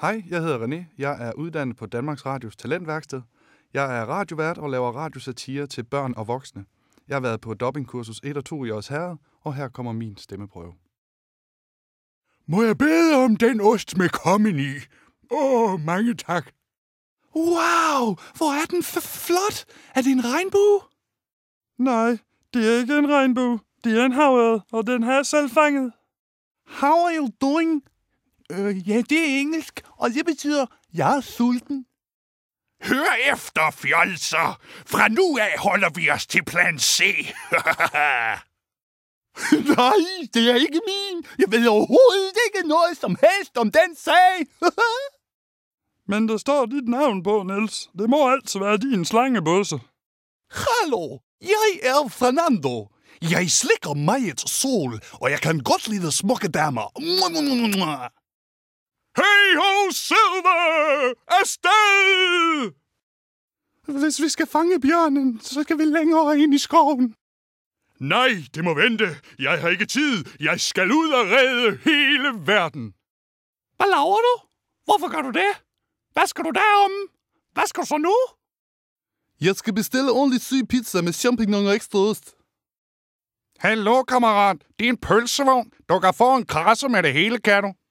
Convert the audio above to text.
Hej, jeg hedder René. Jeg er uddannet på Danmarks Radios Talentværksted. Jeg er radiovært og laver radiosatire til børn og voksne. Jeg har været på dubbingkursus 1 og 2 i Odsherred, og her kommer min stemmeprøve. Må jeg bede om den ost med kommen i? Mange tak. Wow, hvor er den flot! Er det en regnbue? Nej, det er ikke en regnbue. Det er en havørred, og den har jeg selv fanget. How are you doing? Ja, det er engelsk, og det betyder, jeg er sulten. Hør efter, fjolser. Fra nu af holder vi os til plan C. Nej, det er ikke min. Jeg ved overhovedet ikke noget som helst om den sag. Men der står dit navn på, Niels. Det må altså være din slangebøsse. Hallo, jeg er Fernando. Jeg slikker meget sol, og jeg kan godt lide smukke damer. Hey ho, Silver! Afsted! Hvis vi skal fange bjørnen, så skal vi længere ind i skoven. Nej, det må vente. Jeg har ikke tid. Jeg skal ud og redde hele verden. Hvad laver du? Hvorfor gør du det? Hvad skal du derom? Hvad skal du så nu? Jeg skal bestille ordentlig syg pizza med champignon og ekstra ost. Hallo, kammerat. Det er en pølsevogn. Du kan få en krasse med det hele, kan du?